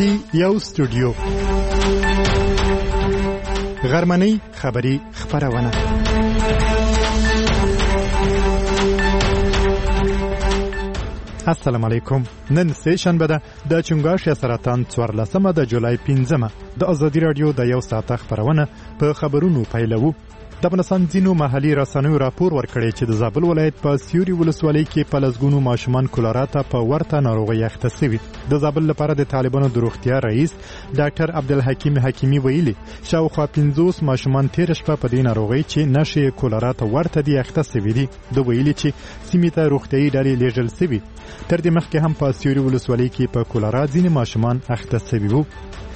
کې یو استودیو غرمنۍ خبري خبرونه. السلام علیکم. نن سه شنبه ده د چنګاښ سرطان 14 د جولای 15 د ازادي رادیو د یو ساعت خبرونه په خبرونو پیلوو. د افغانستان ځینو محلي رسنیو راپور ورکړی چې د زابل ولایت په سیوري ولسوالۍ کې په لسګونو ماشومان کولرا ته په ورته ناروغۍ اخته شوي. د زابل لپاره د طالبانو د روغتیا رئیس ډاکټر عبدالحکیم حکیمي ویلي شاوخوا 50 ماشومان تیر شپه په دې ناروغۍ چې نشي کولرا ته ورته دي اخته شوي دي. د ویلي چې سیمې ته روغتیايي ډلې لیږل شوي. تر دې مخکې هم په سیوري ولسوالۍ کې په کولرا ځینې ماشومان اخته شوي وو.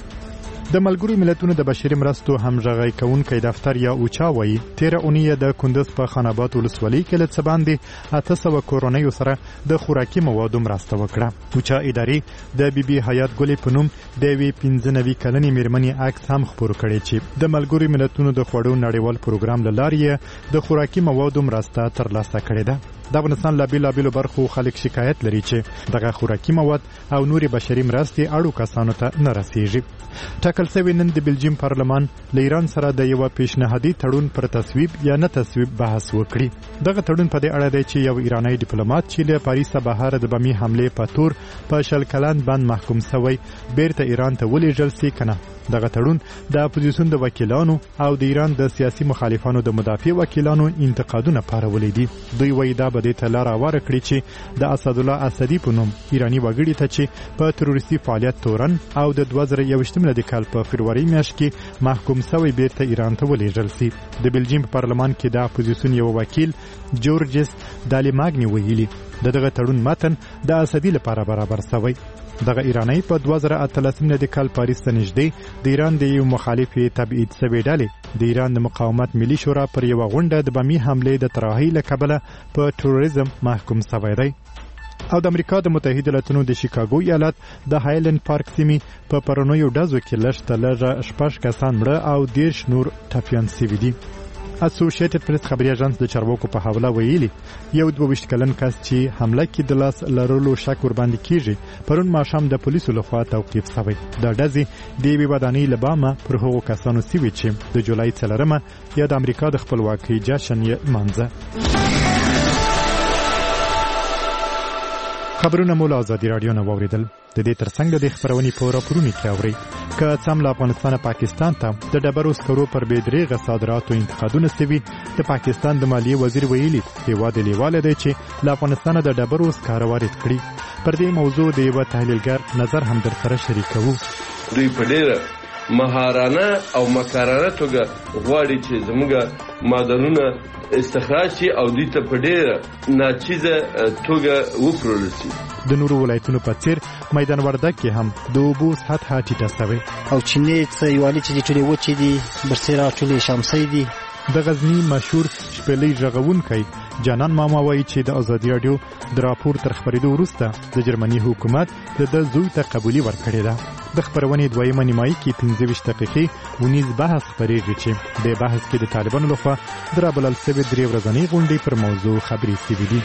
د ملګرو ملتونو د بشري مرستو همغږي کوونکی دفتر یا اوچا وایي 13 اونۍ د کندز په خاناباد ولسوالۍ کې له څه باندې 800 کورنیو سره د خوراکي موادو مرسته وکړه. اوچا ادارې د بي بي حیات ګلې په نوم د 95 کلنې میرمنې عکس هم خپور کړی چې د ملګرو ملتونو د خوړو نړیوال پروګرام له لارې د خوراکي موادو مرسته ترلاسه کړې ده. د افغانستان لا بیلابیلو برخو خلک شکایت لري چې دغه خوراکي مواد او نوري بشري مرستې اړو کسانو ته نه رسیږي. ټاکل شوی نن د بلجیم پارلمان له ایران سره د یو پیشنهادي تړون پر تصویب یا نه تصویب بحث وکړي. دغه تړون په دې اړه دی چې یو ایرانی ډیپلوماټ چې له پاریس بهر د بمي حمله په تور په شل کلن باندې محکوم شوی بیرته ایران ته ولېږل شي کنه. دغه تړون د اپوزیسیون د وکیلانو او د ایران د سیاسي مخالفانو د مدافع وکیلانو انتقادونه پارولې دي. دوی وایي دا به د تلار اوره کړی چې د اسد الله اسدی په نوم ایرانی وګړي ته چې په تروریستي فعالیت تورن او د 2021 د کال په فروری میاشت کې محکوم شوی بیرته ایران ته ولېږل شي. د بلجیم په پارلمان کې د اپوزیسیون یو وکیل جورجس دالیماګنی ویلي دغه تړون متن د اسدی لپاره برابر شوی. دغه ایرانی په 2013 د کال پاریس ته نږدې د ایران د یو مخالف تبعید شوی ډلې د ایران د مقاومت ملي شورا پر یو غونډه د بمي حمله د طرحې له کبله په تروریزم محکوم شوی دی. او د امریکا د متحده ایالاتونو د شیکاګو ایالت د هایلند پارک سیمې په پرونیو ډزو کې لږ 6 کسان مړه او 10 نور ټپیان شوي دي. اسوسییټډ پریس خبري اژانس د چارواکو په حواله ویلي یو 22 کلن کس چې حمله کې د لاس لرلو شک ور باندې کیږي پرون ماښام د پولیسو لخوا توقیف شوی. د ډزې د یوې ودانۍ لبامه پر هغو کسانو سوي چې د جولای 4 یا د امریکا د خپلواکۍ جشن یې مانځه. خبرونه مو له ازادي رادیو نه واوریدل. د دې ترڅنګ د خبرونې په راپورونو کې اوري که سم له افغانستان پاکستان ته د ډبرو سکرو پر بېدریغه صادراتو انتقادونه شوي. د پاکستان د مالیې وزیر ویلي هیواد لیواله دی چې له افغانستان د ډبرو سکاره وارد کړي. پر دې موضوع د یو تحلیلګر نظر هم در سره شریکوو. دوی په ډېره مهارانه او مکرره توګه غواړي چې زموږ معدنونه استخراج شي او دوی ته په ډېره ناچیزه توګه وپلورل شي. د نورو ولایتونو په څیر میدان وردګ کې هم د اوبو سطحه ټیټه شوې او چینې څه یوالي چې ټولې وچې دي برسېره ټولې شامسۍ دي. د غزنی مشهور شپېلۍ غږونکی جانان ماما وایي چې د ازادي رادیو د راپور تر خبرېدو وروسته د جرمني حکومت د زوی ته قبولي ورکړې ده. د خبرونې دویمه نیمایي کې 15 دقیقې ونیز بحث خبرېږي چې د بحث کې د طالبانو لخوا د رابلل شوې 3 ورځنۍ غونډې پر موضوع خبرې شوي دي.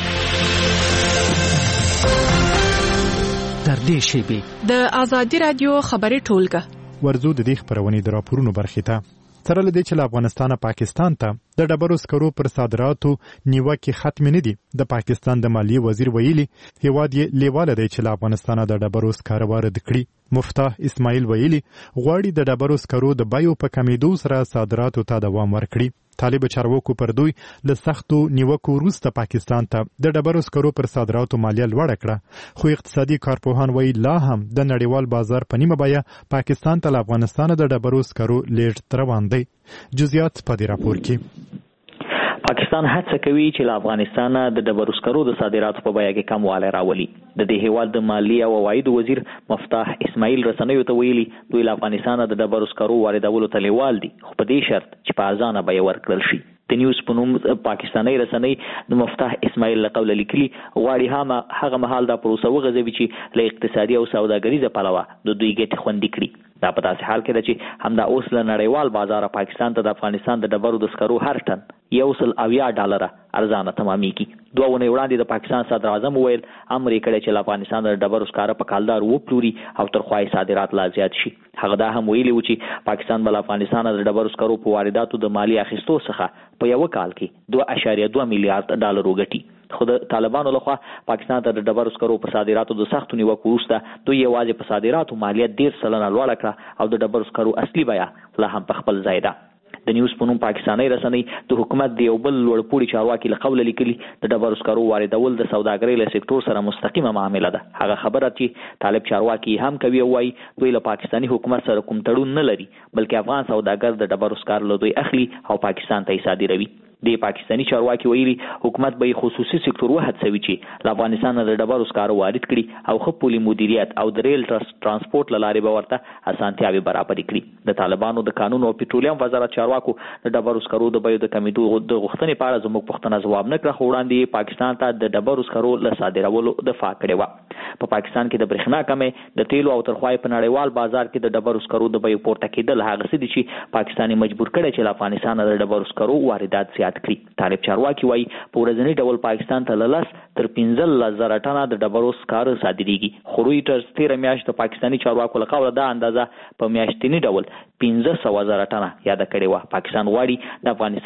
تر دې شیبې د ازادي رادیو خبري ټولګه ورزو د دې خبرونې د راپورونو برخې ته سره لدې چې له افغانستان پاکستان ته د ډبرو سکرو پر صادراتو نیوکې ختم نه دي. د پاکستان د مالیې وزیر ویلي هیواد یې لیواله دی چې له افغانستان د ډبرو سکاره وارد کړي. مفتاح اسماعیل ویلي غواړي د ډبرو سکرو د بیو په کمیدو سره صادراتو ته دوام ورکړي. طالب چارواکو پر دوی له سختو نیوکو وروسته پاکستان ته د ډبرو سکرو پر صادراتو مالیه لوړه کړه. خو اقتصادي کارپوهان وایي لا هم د نړیوال بازار په نیمه بیه پاکستان ته له افغانستان د ډبرو سکرو لیږد روان دی. جزئیات په دې راپور کې. پاکستان هڅه کوي چې له افغانستان د ډبرو سکرو د صادراتو په بیه کې کموالی راولي. د دې هیواد د مالیې او عوایدو وزیر مفتاح اسماعیل رسنیو ته ویلي دوی له افغانستان د ډبرو سکرو واردولو ته لیوال دي خو په دې شرط چې په ارزانه بیه ورکړل شي. د نیوز په نوم پاکستاني رسنۍ د مفتاح اسماعیل له قوله لیکلي غواړي هغه مهال دا پروسه وغځوي چې له اقتصادي او سوداګریزه پلوه د دوی ګټې خوندي کړي. دا په داسې حال کې ده چې همدا اوس له نړیوال بازاره پاکستان ته د افغانستان د ډبرو د سکرو هر ټن $170 ارزانه تمامېږي. 2 ونې وړاندې د پاکستان صدر اعظم وویل امر یې کړی چې له افغانستان د ډبرو سکاره په کالدار وپلوري او تر خوا یې صادرات لا زیات شي. هغه دا هم ویلي و چې پاکستان به له افغانستان د ډبرو سکرو په وارداتو د مالیې اخیستو څخه په یو کال کې $2.2 میلیارډ وګټي. خو د طالبانو لخوا پاکستان ته د ډبرو سکرو په صادراتو د سختو نیوکو وروسته دوی یوازې په صادراتو مالیه 10% لوړه کړه او د ډبرو سکرو اصلي بیه لا هم په خپل ځای ده. د نیوز په نوم پاکستاني رسنۍ د حکومت د یو بل لوړپوړي چارواکي له قوله لیکلي د ډبرو سکرو واردول د سوداګرۍ له سکتور سره مستقیمه معامله ده. هغه خبره چې طالب چارواکي هم کوي وایي دوی له پاکستاني حکومت سره کوم تړون نه لري بلکې افغان سوداګر د ډبرو سکار له دوی اخلي او پاکستان ته یې صادروي. د پاکستاني چارواکي ویلي حکومت به خصوصي سکتور وهڅوي چې له افغانستان د ډبرو سکارو وارد کړي او ښه پولي مدیریت او د ریل ترانسپورت له لارې به ورته اسانتیاوې برابرې کړي. د طالبانو د قانون او پټرولیم وزارت چارواکو د ډبرو سکرو د بیو د کمیدو د غوښتنې په اړه زموږ پوښتنه ځواب نه کړه، خو وړاندې پاکستان ته د ډبرو سکرو له صادرولو دفاع کړې وه. په پاکستان کې د برېښنا کمې د تیلو او ترخوای په نړیوال بازار کې د ډبرو سکرو د بیو پورته کېدل هغه څه دي چې پاکستان مجبور کړی چې له افغانستان د ډبرو سکرو واردات زیات کړي. طالب چارواکي وایي په ورځنی ډول پاکستان ته له 10 تر 15,000 ټنه د ډبرو سکاره صادریږي. خو رویټرز تېره میاشت د پاکستاني چارواکو له قوله دا اندازه په میاشتني ډول 15,000 ټنه یاده کړې وه. پاکستان غواړي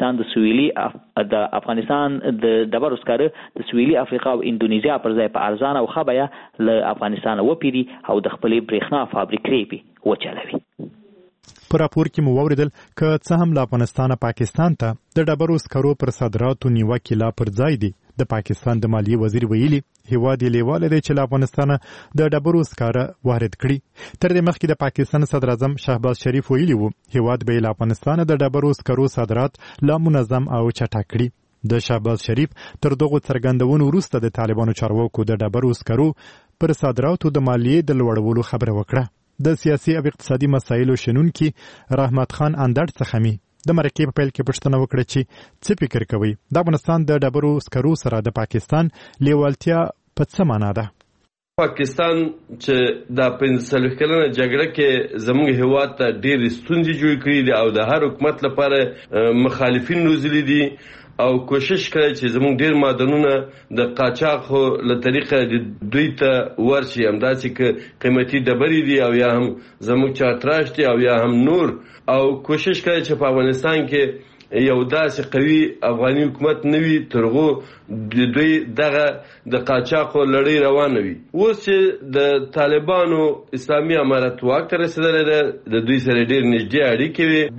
د افغانستان د ډبرو سکاره د سویلي افریقا او اندونیزیا پر ځای په ارزانه او ښه بیه له افغانستان وپېري او د خپلې برېښنا فابریکې پې وچلوي. په راپور کې مو واوریدل که څه هم له افغانستانه پاکستان ته د ډبرو سکرو پر صادراتو نیوکې لا پر ځای دي. د پاکستان د مالیې وزیر ویلي هیواد یې لیواله دی چې له افغانستانه د ډبرو سکاره وارد کړي. تر دې مخکې د پاکستان صدر اعظم شهباز شریف ویلي و هیواد به له افغانستانه د ډبرو سکرو صادرات لا منظم او چټک کړي. د شهباز شریف تر دغو څرګندونو وروسته د طالبانو چارواکو د ډبرو سکرو پر صادراتو د مالیې د لوړولو خبره وکړه. د سیاسي او اقتصادي مسایلو شنونکي رحمت خان اندړ څخه می د مرکې په پیل کې پوښتنه وکړه چې څه فکر کوي د افغانستان د ډبرو سکرو سره د پاکستان لیوالتیا په څه معنا ده. پاکستان چې د 45 کلنه جګړه کې زموږ هیواد ته ډېرې ستونزې جوړې کړې دي او د هر حکومت لپاره مخالفین روزلي دي او کوشش کوي چې زموږ ډېر معدنونه د قاچاقو له طریقه دوی ته ورشي، همداسې که قیمتي ډبرې دي او یا هم زموږ چارتراش دي او یا هم نور، او کوشش کوي چې په افغانستان کې یو داسې قوي افغاني حکومت نه وي ترغو دوی دغه د قاچاقو لړۍ روانه وي. اوس چې د طالبانو اسلامي امارت واک ته رسېدلی ده د دوی سره ډېر نږدې اړیکې وي.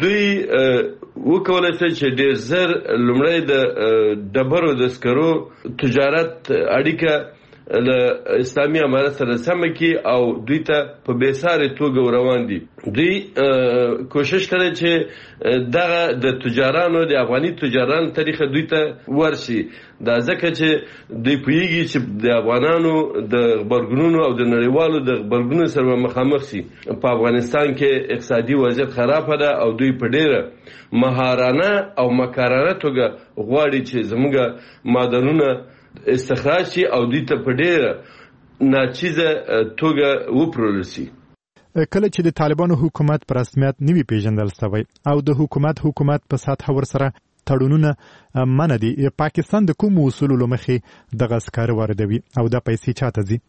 دوی وکولی شي چې ډېر زر لومړی د ډبرو د سکرو تجارت اړیکه له اسلامي امارت سره سمه کړي او دوی ته په بېسارې توګه روان دي. دوی کوشش کوي چې دغه د تجارانو د افغاني تجارانو طریقه دوی ته ورشي. دا ځکه چې دوی پوهیږي چې د افغانانو د غبرګونونو او د نړیوالو د غبرګونونو سره مخامخ شي. په افغانستان کې اقتصادي وضعیت خرابه ده او دوی په ډېره مهارانه او مکارانه توګه غواړي چې زموږ معدنونه استخراج شي او دوی ته په ډېره ناچیزه توګه وپلورل شي. کله چې د طالبانو حکومت په رسمیت نوي پیژندل شوی او د حکومت په سطح ورسره تړونونه منع دي، پاکستان د کومو اصولو له مخې دغه سکاره واردوي او دا پیسې چاته ځي؟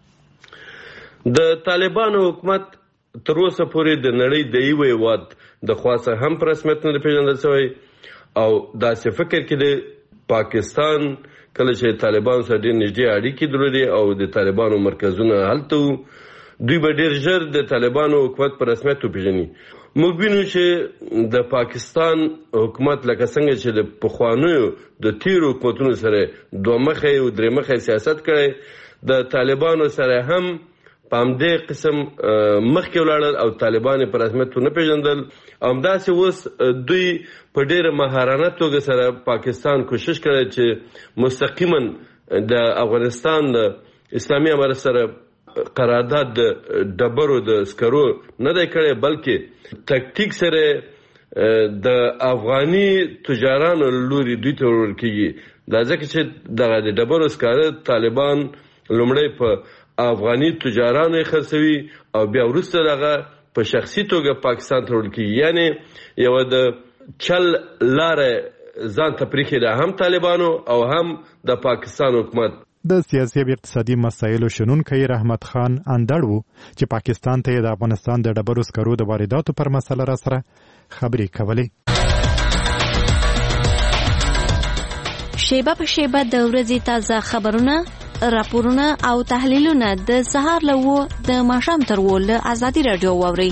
د طالبانو حکومت تر اوسه پورې د نړۍ د یو هیواد د خوا څخه هم په رسمیت نه پیژندل شوی او داسې فکر کې د پاکستان کله چې طالبانو سره ډېر نږدې اړیکې درلودې او د طالبانو مرکزونه هلته وو، دوی به ډېر ژر د طالبانو حکومت په رسمیت وپېژني. موږ وینو چې د پاکستان حکومت لکه څنګه چې د پخوانیو د تیرو حکومتونو سره دوه مخی او درې مخی سیاست کړی، د طالبانو سره هم په همدې قسم مخکې ولاړل او طالبان په رسمیت ونه پیژندل. همداسې اوس دوی په ډېره مهارانه توګه سره پاکستان کوشش کړی چې مستقیما د افغانستان د اسلامي امارت سره قرارداد د ډبرو د سکرو نه دی کړی، بلکې تکتیک سره د افغاني تجارانو لوري دوی ته ورکول کېږي. دا ځکه چې دغه د ډبرو سکاره طالبان لومړی په افغاني تجارانو یې خرڅوي او بیا وروسته دغه په شخصي توګه پاکستان ته وړل کیږي. یعنی یو د چل لاره ځان ته پریښې ده هم طالبانو او هم د پاکستان حکومت. د سیاسي او اقتصادي مسایلو شنونکی رحمت خان اندړ وو چې پاکستان ته د افغانستان د ډبرو سکرو د وارداتو پر مسله را سره خبرې کولې. شیبه په شیبه د ورځې تازه خبرونه، راپورونه او تحلیلونه د سهار له 9 د ماښام تر 10 له ازادي رادیو واورئ.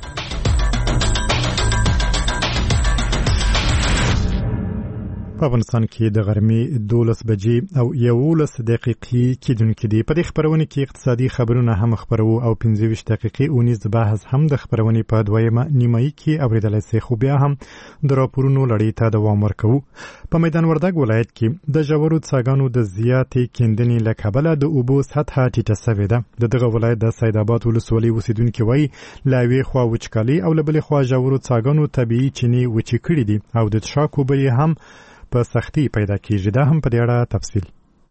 په افغانستان کې د غرمې 12 بجې او 11 دقیقې کېدونکې دي. په دې خبرونه کې اقتصادي خبرونه هم خبرو او 25 دقیقې اونیز بحث هم د خبرونې په دویمه نیمایي کې اوریدلای شئ. خو بیا هم د راپورونو لړۍ ته دوام ورکوو. په میدان وردګ ولایت کې د ژورو څاګانو د زیاتې کیندنې له کبله د اوبو سطحه ټیټه سوې ده. دغه ولایت د سید آباد ولسوالۍ اوسیدونکي وایي له یوې خوا وچکالي او له بلې خوا ژورو څاګانو طبیعي چینې وچې کړي دي او د څښاک اوبه یې هم په سختي پیدا کیږي. دا هم په دې اړه تفصیل.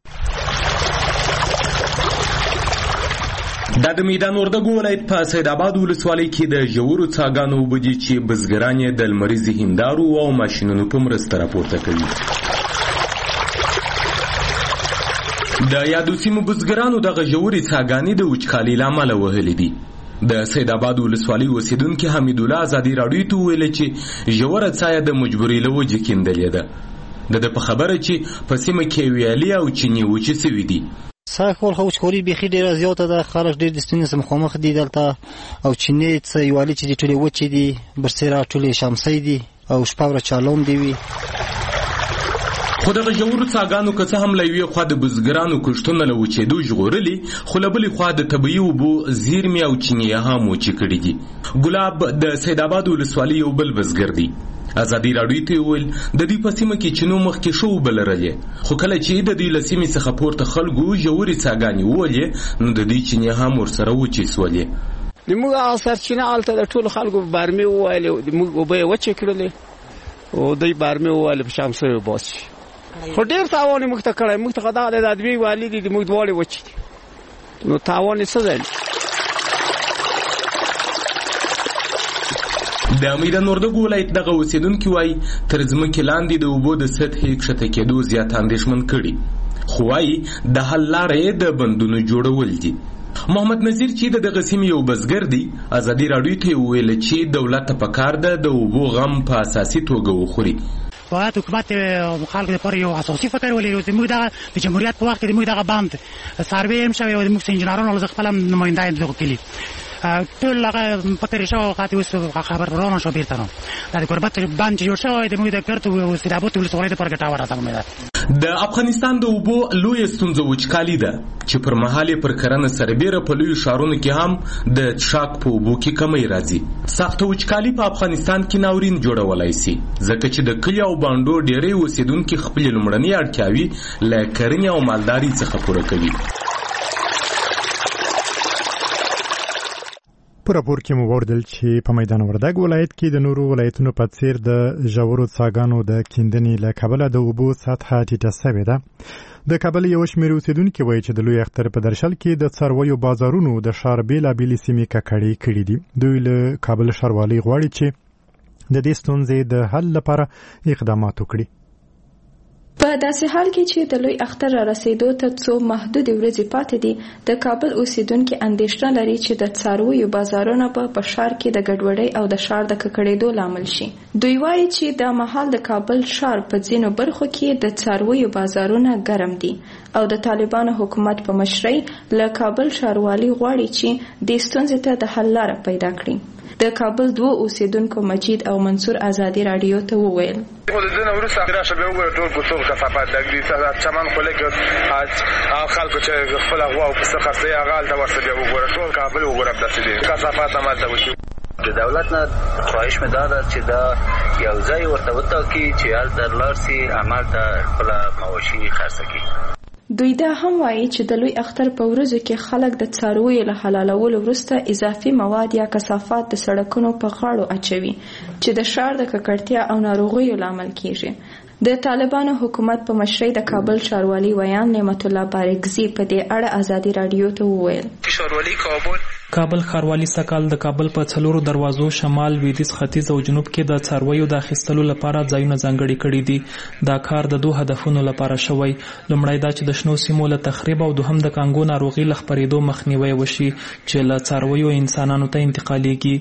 د میدان وردګ ولایت په سید آباد ولسوالۍ کې د ژورو څاګانو اوبه دي چې بزګران یې د لمریزې هندارو او ماشینونو په مرسته راپورته کوي. د یادو سیمو بزګرانو دغه ژورې څاګانې د وچکالۍ له امله وهلې دي. د سید آباد ولسوالۍ اوسیدونکي حمیدالله ازادي راډیو ته وویل چې ژوره څاه د مجبورۍ له وجې کیندلې ده. د په خبره چې په سیمه کې ویالې او چینې وچې سوي دي. سږ کال خو وچکالي بیخي ډېره زیاته ده. خلک ډېر د ستونزې سره مخامخ دي دلته او چینې څه ویالې چې دي ټولې وچې دي، برسېره ټولې شمسۍ دي او شپه ورځ چالوم دي وي. خو دغه ژورو څاګانو که څه هم له یوې خوا د بزګرانو کښتونه له وچېدو ژغورلي، خو له بلې خوا د طبیعي اوبو زیرمې او چینې هم وچې کړي دي. ګلاب د سید آباد ولسوالۍ یو بل بزګر دی. ازادي راډیو ته ویل د دې په سیمه کې چینو مخکې شو اوبه لرلې، خو کله چې د دې له سیمې څخه پورته خلکو ژورې څاګانې وولې نو د دې چینې هم ورسره وچې سولې. زموږ هغه سرچینه هلته د ټولو خلکو بارمې وویلې، موږ اوبه یې وچې کړلې او دوی بارمې وویلې په شمسۍ وباسي. خو ډېر تاوان یې موږ ته کړی. موږ ته دغه د دوی والي دي، موږ دواړې وچې دي، نو تاوان یې څه دی. د میدان وردګ ولایت دغه اوسیدونکي وایي تر ځمکې لاندې د اوبو د سطحې کښته کېدو زیات اندېښمن کړي، خو وایي د حل لاره یې د بندونو جوړول دي. محمد نذیر چې د دغه سیمې یو بزګر دی ازادي راډیو ته وویل چې دولت ته پکار ده د اوبو غم په اساسي توګه وخوري. باید حکومت خلکو لپاره یو اساسي فکر ولري. زموږ دغه د جمهوریت په وخت کې زموږ دغه بند سروې هم شوی او زموږ انجینرانو له خپل نماینده دغه کلی ټول هغه په تېرې شوه وخت اوس خبر روانه شو بیرته نو دا د ګوربت بند چې جوړ شوی د زموږ د ګرد او سید آباد ولسوالۍ دپاره ګټور راته ده. د افغانستان د اوبو لویه ستونزه وچکالي ده چې پر مهال یې پر کرنه سربیره په لویو ښارونو کې هم د څښاک په اوبو کې کمی راځي. سخته وچکالي په افغانستان کې ناورین جوړولی سي ځکه چې د کلي او بانډو ډېری اوسېدونکي خپلې لومړنۍ اړتیاوې له کرنې او مالدارۍ څخه پوره کوي. په راپور کې مو واوریدل چې په میدان وردګ ولایت کې د نورو ولایتونو په څیر د ژورو څاګانو د کیندنې له کبله د اوبو سطحه ټیټه سوې ده. د کابل یو شمېر اوسیدونکي وایي چې د لوی اختر په درشل کې د څارویو بازارونو د ښار بېلابېلې سیمې ککړې کړي دي. دوی له کابل ښاروالۍ غواړي چې د دې ستونزې د حل لپاره اقدامات وکړي. په داسې حال کې چې د لوی اختر را رسیدو ته څو محدود ورځې پاتې دي، د کابل اوسیدونکي اندېښنه لري چې د څارویو بازارونه به په ښار کې د ګډوډۍ او د ښار د ککړېدو لامل شي. دوی وایي چې دا مهال د کابل ښار په ځینو برخو کې د څارویو بازارونه ګرم دي او د طالبانو حکومت په مشرۍ له کابل ښاروالۍ غواړي چې دې ستونزې ته د حل لاره پیدا کړي. د کابل دوه اوسیدونکو مجید او منصور ازادي راډیو ته وویل ودونه ورسره راشه به وګورئ ټول کوڅو کثافات دګري چمن خو لکه خلکو چې خپل غوا او پسه خرڅي هغه ته ورسره وګورئ ټول کابل وګورئ داسې دي کثافات عملته وشي. د دولت نه خواهش مې دا ده چې دا یو ځای ورته وټاکي چې هلته لاړ سي عمل ته خپله مواشي خرڅه کړي. دوی دا هم وایي چې د لوی اختر په ورځو کې خلک د څارویو له حلالولو وروسته اضافي مواد یا کثافات د سړکونو په غاړو اچوي چې د ښار د ککړتیا او ناروغیو لامل کیږي. د طالبانو حکومت په مشرۍ د کابل ښاروالۍ ویان نعمت الله بارګزي په دې اړه ازادي راډیو ته وویل ښاروالۍ کابل کابل ښاروالي سږکال د کابل په 4 دروازو شمال، لویدیځ، ختیځ او جنوب کې د څارویو د اخیستلو لپاره ځایونه ځانګړي کړي دي. دا کار د 2 هدفونو لپاره شوی. لومړی دا چې د شنو سیمو له تخریب او دوهم د کانګو ناروغي له خپرېدو مخنیوی وشي چې له څارویو انسانانو ته انتقالېږي.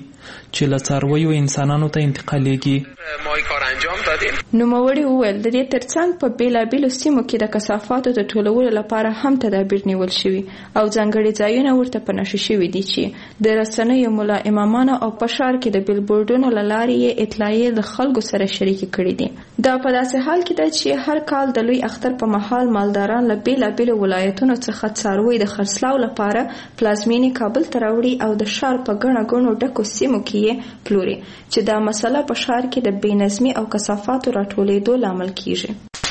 ما کار انجام دادیم. نوموړي وویل د دې ترڅنګ په بیلابیلو سیمو کې د کثافاتو د ټولولو لپاره هم تدابیر نیول شوي او ځانګړي ځایونه ورته په نښه شوي دي چې د رسنیو ملا امامانو او په ښار کې د بیلبورډونو له لارې یې اطلاعیې د خلکو سره شریکې کړي دي. دا په داسې حال کې ده چې هر کال د لوی اختر په مهال مالداران له بیلابیلو ولایتونو څخه څاروي د خرڅلاو لپاره پلازمینې کابل ته راوړي او د ښار په ګڼه ګڼو ډکو سیمو کې یې پلوري چې دا مسله په ښار کې د بېنظمي او کثافاتو راټولېدو لامل کیږي.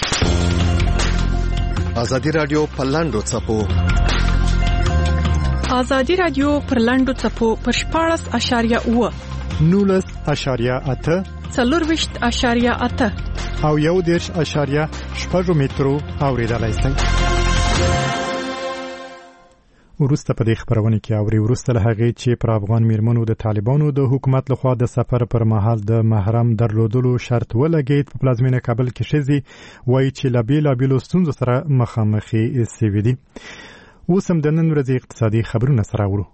ازادي راډیو په لاندو څپو ازادي راډیو پر لاندو څپو پر 14.8 19.8 24.8 او 1.6 مترو اوریدلای شئ. وروسته په دې خبرونه کې اوري وروسته له هغې چې پر افغان میرمنو د طالبانو د حکومت لخوا د سفر پر مهال د محرم درلودلو شرط ولګید. په پلازمینه کابل کې ښځې وایي چې له بیلابیلو ستونزو سره مخامخې سوي دي. اوس هم د نن ورځې اقتصادي خبرونه سره اورو.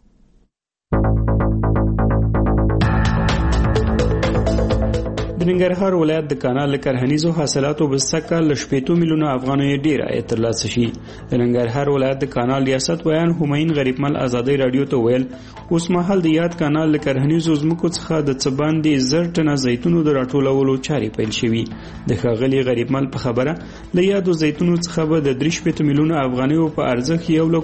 د ننګرهار ولایت د کانال کرهنیزو حاصلاتو بسکه ل 8 میلیونه افغانۍ ډیر عاید ترلاسه شي. د ننګرهار ولایت د کانال ریاست ویان همین غریبمل ازادي رادیو ته ویل اوس مهال د یاد کانال کرهنیزو زمکو څخه د څباندې 10 ټنه زیتونو د راټولولو چارې پیل شوې. د ښاغلي غریبمل په خبره ل یادو زیتونو څخه به د 3 میلیونه افغانۍ په ارزښت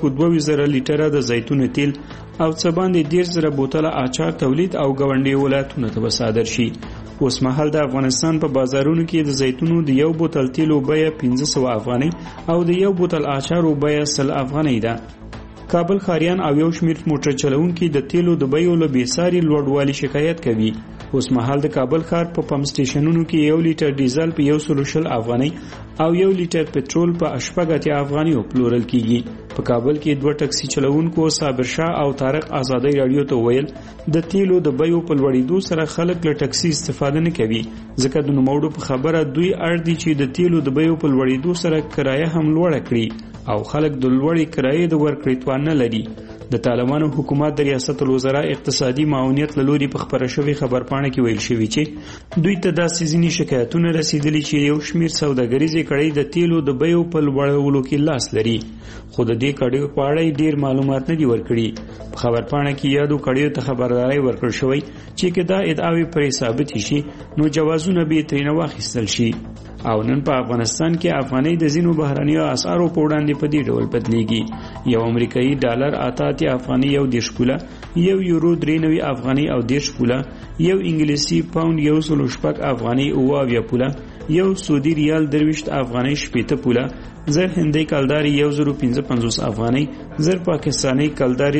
1.2 لیټره د زیتون تیل او څباندې 10,000 بوتله اچار تولید او ګاونډي ولایتونو ته صادر شي. اوس مهال د افغانستان په بازارونو کې د زیتونو د 1 بوتل تیلو بیه 1500 افغانۍ او د 1 بوتل اچارو بیه 100 افغانۍ ده. کابل خاریان او یو شمیر موټر چلوونکي د تیلو د بیو له بیساري لوړوالي شکایت کوي. اوس مهال د کابل ښار په پمپ سټیشنونو کې 1 لیټر ډیزل په 120 افغانۍ او 1 لیټر پټرول په 80 افغانۍ پلورل کیږي. په کابل کې 2 ټکسي چلوونکو صابر شاه او طارق ازادي رادیو ته ویل د تیلو د بیو په لوړېدو سره خلک له ټکسي استفاده نه کوي ځکه د نوموړو په خبره دوی اړ دي چې د تیلو د بیو په لوړېدو سره کرایه هم لوړه کړي او خلک د لوړې کرایې د ورکړې توان نه لري. د طالبانو حکومت د ریاست الوزرا اقتصادي معاونیت له لوري په خبره شوی خبرپاڼه کې ویل شوی چې دوی ته داسې ځینې شکایتونه رسیدلي چې یو شمیر سوداګریزې کړۍ د تیلو د بیو په لوړولو کې لاس لري خو د دې کړیو په اړه ډیر معلومات نه دي ورکړي. په خبرپاڼه کې یادو کړیو ته خبرداري ورکړل شوی چې کدا ادعاوې پرې ثابت شي نو جوازونه به ترې نه واخیستل شي. او نن په افغانستان کې افغانۍ د زینو بهرنیو اسعارو په وړاندې په دې ډول بدلیږي. یو امریکایي ډالر 88 افغانۍ او 10 پوله، یو یورو 93 افغانۍ او 10 پوله، یو انګلیسي پاوند 116 افغانۍ او 20 پوله، یو سعودي ریال 23 افغانۍ 80 پوله، زر هندۍ کلداري 1055 افغانۍ، زر پاکستاني کلداري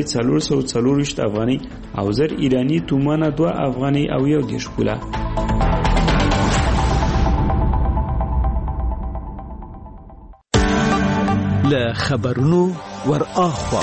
440 افغانۍ او زر ایرانی تومانه 2 افغانۍ او 10 پوله. له خبرونو ور اخوا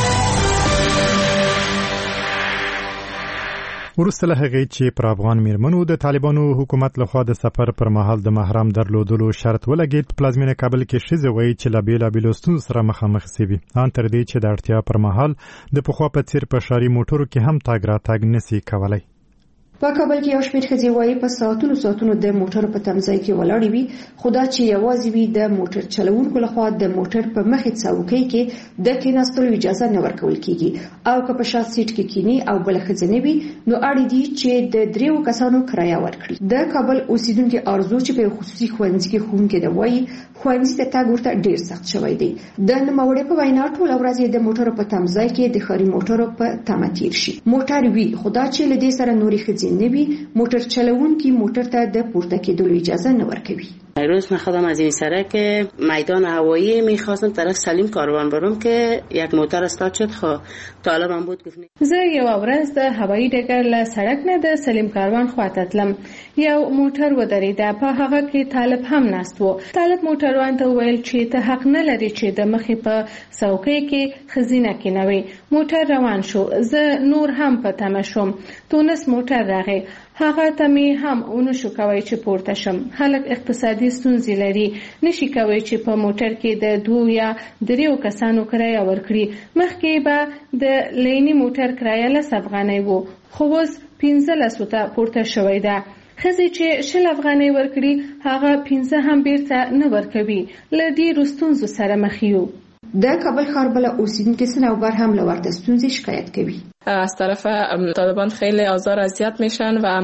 وروسته له هغې چې پر افغان میرمنو د طالبانو حکومت لخوا د سفر پر مهال د محرم درلودلو شرط ولګید. په پلازمینه کابل کې ښځې وایي چې له بیلابیلو ستونزو سره مخامخ سوي ان تر دې چې د اړتیا پر مهال د پخوا په څیر په ښاري موټرو کې هم تګ راتګ نشي کولی. په کابل کې یو شمېر ښځې وایي په ساعتونو د موټر په تمځای کې ولاړې وي خو دا چې یوازې وي د موټر چلوونکو لخوا د موټر په مخې څوکۍ کې د کېناستلو اجازه نه ورکول کیږي او که په شا سیټ کې کینی او بل ښځه نه وي نو اړ دي چې د 3 کسانو کرایه ورکړي. د کابل اوسیدونکو ارزو چې په خصوصي ښوونځي کې ښوونکي دی وایي ښوونځي ته تګ ورته ډیر سخت شوی دی. د نوموړي په وینا ټول ورځ د موټر په تمځای کې د ښاري موټرو په تمه تیر شي. موټر وي خدا چې له دې سره نوري ښځې نه وي موټر چلوونکي موټر ته د پورته کېدلو اجازه نه ورکوي. روز خودم از این سرک میدان هوایی میخواستم طرف سلیم کاروان برم که یک موتر استارت شد. خو طالبم بود گفت زه یو ورځ د هوایی ډګر له سړک نه د سلیم کاروان خواته تلم. یو موټر ودرېده، په هغه کې طالب هم ناست و. طالب موټروان ته وویل چې ته حق نه لري چې د مخې په څوکۍ کې ښځینه کېنوې. موټر روان شو، زه نور هم په تمه شوم. تونس موټر راغی، هغه ته مې هم ونشو کوی چې پورته شم. خلک اقتصادي ستونزې لري، نشي کوی چې په موټر کې د 2 یا 3 کسانو کرایه ورکړي. مخکې به د لینی موټر کرایه 10 افغانۍ وو، خو اوس 15 ته پورته شوې ده. ښځې چې 10 افغانۍ ورکړي هغه 15 هم بیرته نه ورکوي. له ډېرو ستونزو سره مخ یو. د کابل ښار بل اوسیدونکو صنوبر هم له ورته ستونزې شکایت کوي. از طرف طالبان خیلی آزار اذیت میشن و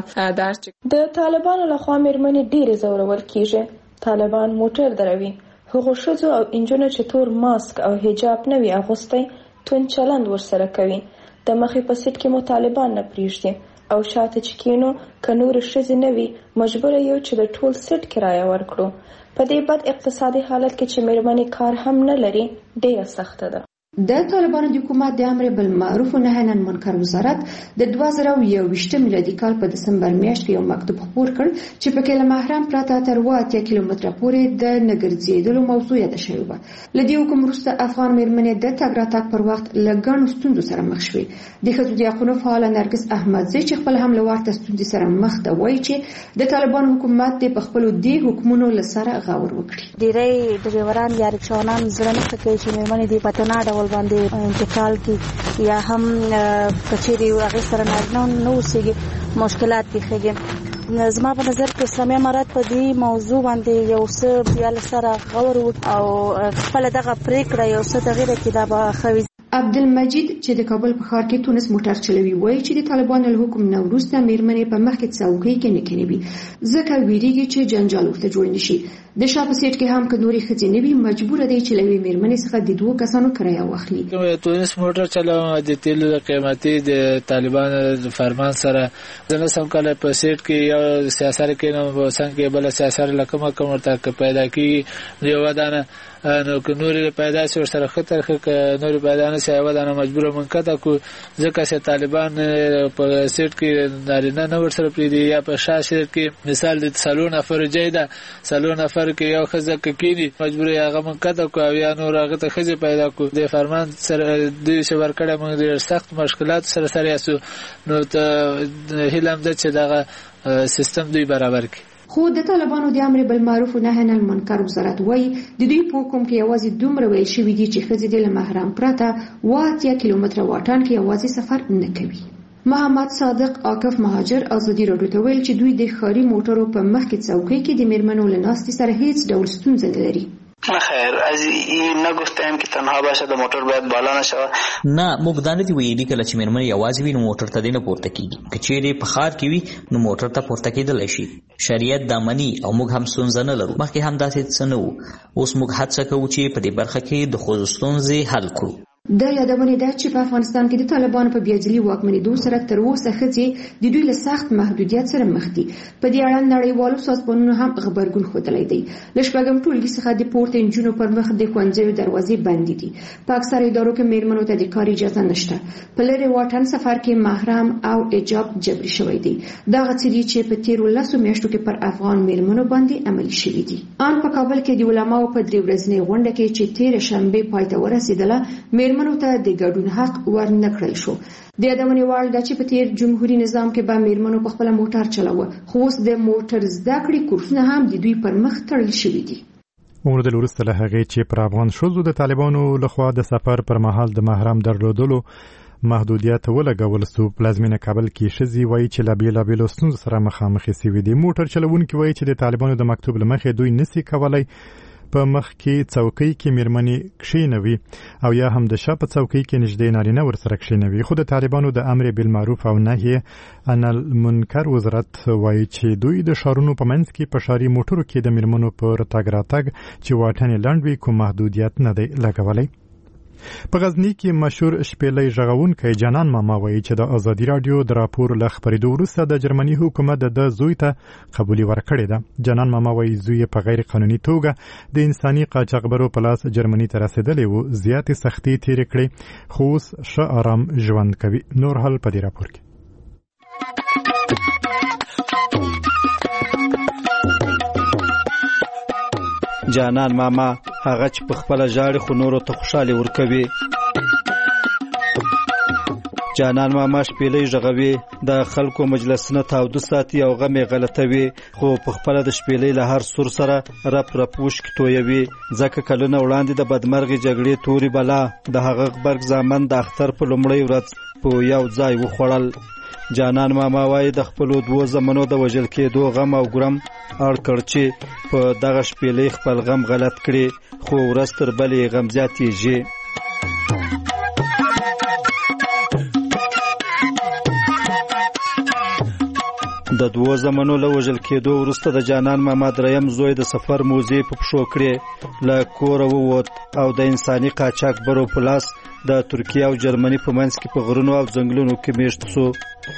د طالبانو لخوا میرمنې ډېرې ځورول کیږي. طالبان موټر دروي، هغو ښځو او انجونو چې تور ماسک او حجاب نه وي اغوستی توند چلند ورسره کوي. د مخې په سیټ کې مو طالبان نه پریږدي او شاته چې کینو که نورې ښځې نه وي مجبور یو چې د ټول سیټ کرایه ورکړو. په دې بد اقتصادي حالت کې چې میرمنې کار هم نه لري ډېره سخته ده. د طالبانو د حکومت د امر بالمعروف و نهی عن المنکر وزارت د 2021 میلادي کال په دسمبر میاشت کې یو مکتوب خپور کړ چې په کې له محرم پرته تر 8 کیلومتره پورې د نګرځېدلو موضوع یاده شوې وه. له دې حکم وروسته افغان میرمنې د تګ راتګ پر وخت له ګڼو ستونزو سره مخ شوې. د ښځو د حقونو فعاله نرګس احمدزی چې خپل هم له ورته ستونزې سره مخ ده وایي چې د طالبانو حکومت په خپلو دې حکمونو له سره غور وکړي. ډېری ډریوران یا رکشاوانان زړه نه ښه کوي چې میرمنې دې په تنه ډول باندې انتقال کی یا هم کچېری هغه سره نه اوسېږي، مشکلات پیښیږي. زما په نظر کې اسلامي امارات په دې موضوع باندې یو څه بیا سره غور وکړي او خپل دغه پریکړه یو څه تغییر کړي. دا به خوي. عبدالمجید چې د کابل په ښار کې تونس موټر چلوي وایي چې د طالبانو له حکم نه وروسته میرمنې په مخ کې څوکۍ کې نه کېنوي ځکه ویریږي چې جنجال ورته جوړ نشي. د شا په سیټ کې هم که نورې ښځې نه وي مجبوره دی چې له یوې میرمنې څخه د 2 کسانو کرایه واخلي. تونس موټر چلوم د تیلو د قیمتي د طالبانو فرمان سره زه نه سم کله په سیټ کې یو سیاسر کې نو څنګه بل سیاسر لکه کوم ورته پیدا کی یو ودانه نو که نور پیدا شي سره خطر که نور پیدا نه شي ودانه مجبور منقطع کو ځکه چې طالبان په سیټ کې نارینه نه ورسره پریدي یا په شاشه کې مثال د سالون افر جیده سالون افر کې یو خزه کېنی مجبور هغه منقطع کو یا نور هغه ته خزه پیدا کو د فرمان سره د شور کړه موږ ډېر سخت مشکلات سره یاسو نو ته هیلم ده چې دغه سیستم دوی برابر کړي. خو د طالبانو د امر بالمعروف و نهی عن المنکر وزارت وایي د دوی په حکم کې یوازې دومره ویل شوي دي چې ښځې د له محرم پرته 8 کیلومتره واټن کې یوازې سفر نه کوي. محمد صادق عاکف مهاجر ازادي راډیو ته ویل چې دوی د ښاري موټرو په مخ کې څوکۍ کې د میرمنو له ناستې سره هیڅ ډول ستونزه نه لري. خیر از این نگفتیم که تنها باشه د موټر باید بالا نشوه. نه موږ دا نه دي ویلي کله چې میرمنې یوازې وي نو موټر ته دې نه پورته کېږي. که چیرې په ښار کې وي نو موټر ته پورته کېدلی شي. شریعت دا مني او موږ هم ستونزه نه لرو. مخکې هم داسې څه نه وو. اوس موږ هڅه کوو چې په دې برخه کې د ښځو ستونزې حل کړو. د یادونې ده چې په افغانستان کې د طالبانو په بیاجلي واکمنېدو سره تر اوسه ښځې د دوی له سخت محدودیت سره مخ دي. په دې اړه نړیوالو سازمانونو هم غبرګون ښودلی دی. له شپږم ټولګي څخه د پورته نجونو پر مخ د ښوونځیو دروازې بندې دي. په اکثره ادارو کې میرمنو ته د کار اجازه نشته. په لرې واټن سفر کې محرم او حجاب جبري شوی دی. دغه څه دي چې په تیرو 10 میاشتو کې پر افغان میرمنو باندې عملي شوي دي. ان په کابل کې د علماو په 3 ورځنۍ غونډه کې چې تېره شنبه پای ته ورسېدله میرمنو ته د ګډون حق ورنکړل شو. د یادونې وړ ده چې په تیر جمهوریت نظام کې به میرمنو په خپل موټر چلاوه خو اوس د موټر زده کړې کورسونه هم د دوی پر مخ تړل شوي دي. عمر د وروسته له هغې چې پر افغان ښځو د طالبانو لخوا د سفر پر مهال د محرم درلودلو محدودیت ولګول سو. پلازمینه کابل کې ښځې وایي چې له بېلابېلو ستونزو سره مخامخ شوي دي. موټر چلوونکي وایي چې د طالبانو د مکتوب له مخې دوی نشي کولی په مخ کې څوکۍ کې میرمنې کښېنوي او یا هم د شا په څوکۍ کې نږدې نارینه ورسره کښېنوي. خو د طالبانو د امر بالمعروف او نهی عن المنکر وزارت وایي چې دوی د ښارونو په منځ کې په ښاري موټرو کې د میرمنو پر تګ راتګ چې واټن یې لنډ وي کوم محدودیت نه دی لګولی. په غزنی کې مشهور شپېلۍ ژغونکی جانان ماما وایي چې د ازادي راډیو د راپور له خپرېدو وروسته د جرمني حکومت د زوی ته قبولي ورکړې ده. جانان ماما وایي زوی په غیر قانوني توګه د انساني قاچاقبرو په لاس جرمني ته رسېدلی و، زیاتې سختۍ تېرې کړې، خو اوس ښه آرام ژوند کوي. نور حال په دې راپور کې. جانان ماما هغه چې په خپل ژاړي خو نورو ته خوشالي ورکوي. جانان ماما شپېلۍ ژغوي، د خلکو مجلسونه تاوده ساتي او غم یې غلطوي، خو په خپله د شپېلۍ له هر سور سره رپ رپ اوښکې تویوي، ځکه کلونه وړاندې د بدمرغې جګړې تورې بلا د هغه غبرګ زامن د اختر په لومړۍ ورځ په یو ځای وخوړل. جانان ماما وایي د خپلو 2 زمنو د وژل کېدو غم او ګرم اړ کړ چې په دغه شپېلۍ خپل غم غلط کړي، خو ورځ تر بلې غم زیاتېږي. د 2 زمنو له وژل کېدو وروسته د جانان ماما دریم زوی د سفر موزې په پښو کړې، له کوره ووت او د انساني قاچاق برو په لاس د ترکیه او جرمني په منځ کې په غرونو او ځنګلونو کې میشت شو.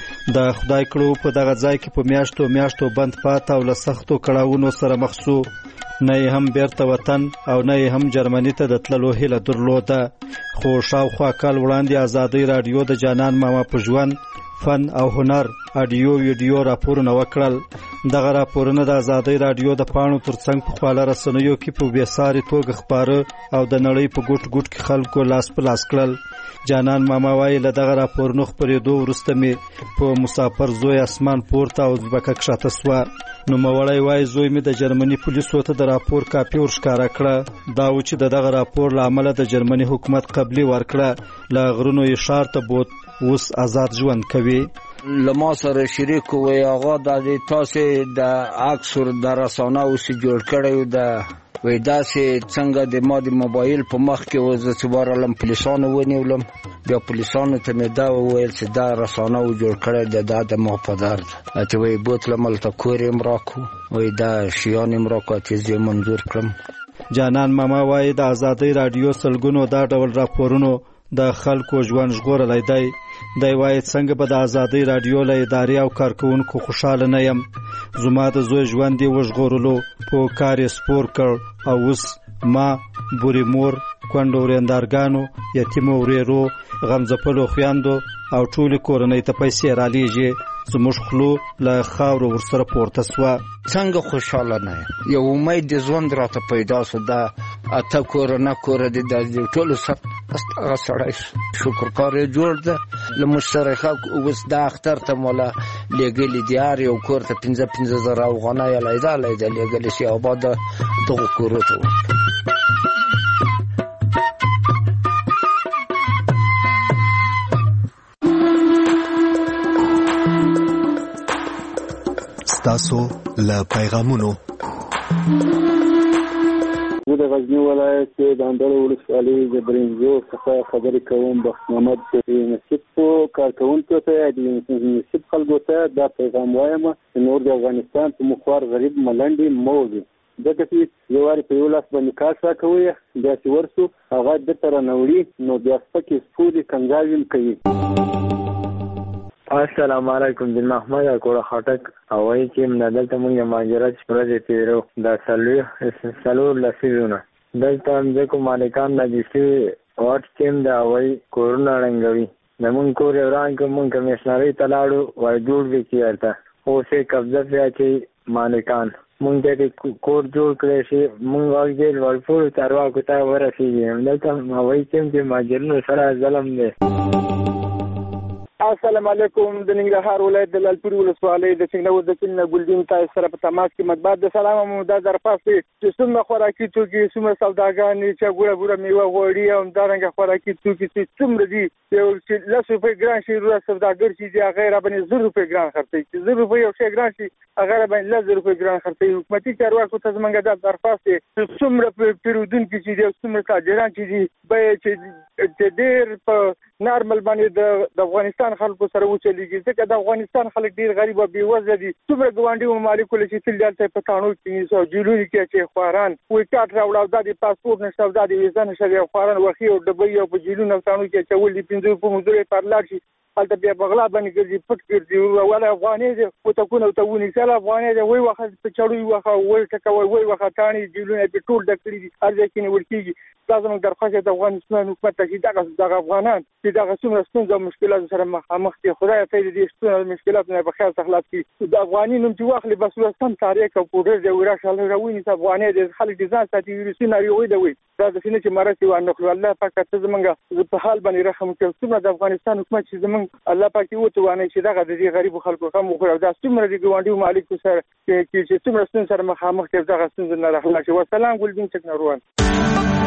د خدای کړو په دغه ځای کې په میاشتو بند پات او له سختو کړاوونو سره مخ شو. نه یې هم بیرته وطن او نه یې هم جرمني ته د تللو هیله درلوده، خو شاوخوا کال وړاندې ازادۍ راډیو د جانان ماما په ژوند، فن او هنر اډیو ویډیو راپورونه وکړل. دغه راپورونه د ازادۍ راډیو د پاڼو ترڅنګ په خواله رسنیو کې په بېساري توګه خپاره او د نړۍ په ګوټ ګوټ کې خلکو لاس په لاس کړل. جانان ماما وایي له دغه راپورونو خپرېدو وروسته مې په مسافر زوی اسمان پورته او ځمکه کښته سوه. نوموړی وایي زوی مې د جرمني پولیسو ته د راپور کاپي ورښکاره کړه، دا و چې د دغه راپور له امله د جرمني حکومت قبلي ورکړه، له غرونو یې ښار ته بوت، اوس آزاد ژوند کوي. له ما سره شریک وی هغه د تاسې د عکس د رسانه اوس جوړ کړی د وی داسې څنګه د ما د موبایل په مخ کې و، زه چې ورغلم پولیسانو ونیولم، بیا پولیسانو ته مې دا وویل چې دا رسانه و جوړ کړی دا د ما په درد چې وی بوتلم هلته کور یې راکړو، وی دا شیان یې راکړه چې زه یې منظور کړم. جانان ماما وایي د ازادۍ راډیو سلګونو دا ډول راپورونو د خلکو ژوند ژغورلی دی. دی وایي څنګه به د ازادۍ راډیو له ادارې او کارکوونکو خوشحاله نه یم. زما د زوی ژوند یې وژغورلو، په کار یې سپور کړ او اوس ما، بورې مور، کونډو ورېندارګانو، یتیمو ورېرو، غمځپلو خویندو او ټولې کورنۍ ته پیسې رالیږي. زموږ خلو له خاورو ورسره پورته سوه. څنګه خوشحاله نه یم، یو امید د ژوند راته پیدا سو. دا اته کوره نه کوره دي د ټولو سره هغه سړی شکر کار یې جوړ ده. له موږ سره اوس دا اختر ته مولا لېږلي دي، هر یو کور ته 15,000 افغانۍ علیحده علیحده لېږلي چې آباد دغو کورو ته ورکړي. ستاسو له پیغامونو. زه د غزني ولایت د اندړ ولسوالۍ د برنزو څخه خبرې کوم. بخت محمد نصیب کارکوونکو ته د نصیب خلکو ته دا پیغام وایم چې نور د افغانستان په مخوار غریب ملنډې مه وځي، ځکه چې یو وارې په یو لاس باندې کار راکوي، داسې ورسو هغه درته رانوړي نو بیا سپکې سپورې کنګاوې هم کوي. السلام علیکم، د محمد اکوړه خاټک او وایي چې دلته موږ مهاجرت ورځې تېرو د څلور لسیزونه دلته مځکو مالکان نجسي واټ ټیم د هوایي کورونه ړنګوي. زمونږ کور یې وران کړ، موږ کمیشنرۍ ته لاړو وایي جوړ به کړي هلته، اوس یې قبضه پرې اچوي مالکان. موږ ته کور جوړ کړی شي، موږ وغږېل ټولو چارواکو ته ورسېږي. دلته هوایي ټیم چې مهاجرینو سره ظلم دی. السلام علیکم، د ننګرهار ولایت د لالپورې ولسوالۍ د څنګنور د کلي نه ګلدین تاسو سره په تماس کې مطبوعات د سلام مو دا درپاستې چې څومره خوراکي توکي، څومره سوداګانې چې ګوره میوه غوړي او همدارنګه خوراکي توکي چې څومره دي، یو چې 10 روپۍ ګران شي روزه سوداګر چې دی هغه را باندې 10 روپۍ ګران خرڅوي، چې 10 روپۍ یو شی ګران شي هغه را باندې 10 روپۍ ګران خرڅوي. حکومتي چارواکو ته زمونږ دا درپاستې چې څومره پیرودونکي چې دي، څومره تاجران چې دي، به چې ډېر په نارمل باندې د افغانستان خلکو سره وچلیږي ځکه د افغانستان خلک ډیر غریب او بیوزله دي څومره ګوانډي ممالک چې تل دلته په تانو کې سو جلونی کې چې خواران وې کاټ راوړل د پاسپورت نشته د ویزا نشته خواران وخی او دبي او په جلونو تانو کې چې ولې پینځه په مزوري پرلار شي حالت بیا بغلا باندې ګرځي پټ ګرځي ولا افغاني دي او تكون او تونی سره افغاني دي وای وخت په چړوي وخت وای ټکوي وای وخت تانی جلونه په ټول د کړی دي ارزه کې ورکیږي لازم درخواست د افغانستان حکومت ته چې دغه افغانان چې دغه څومره ستونزې مشکلات سره مخامخ دي خدای ته دې ستونزې مشکلات نه په خیر خلاص کړي د افغاني نوم چې واخلي بس وسم تاریخ او پوره دی ورشل راویني د افغاني د خلک دي ځان ساتي سیناریو دی وي دا د سینې چې مرسته و نو الله پاک ته زمونږ په حال باندې رحم وکړي څومره د افغانستان حکومت چې زمونږ الله پاک یو ته وانه چې دغه د غریب خلکو هم وخوره دا څومره د ګوانډي مالک سره چې څومره ستونزې سره مخامخ دي دغه ستونزې نه راخلاصي والسلام ګلبین څنګه روان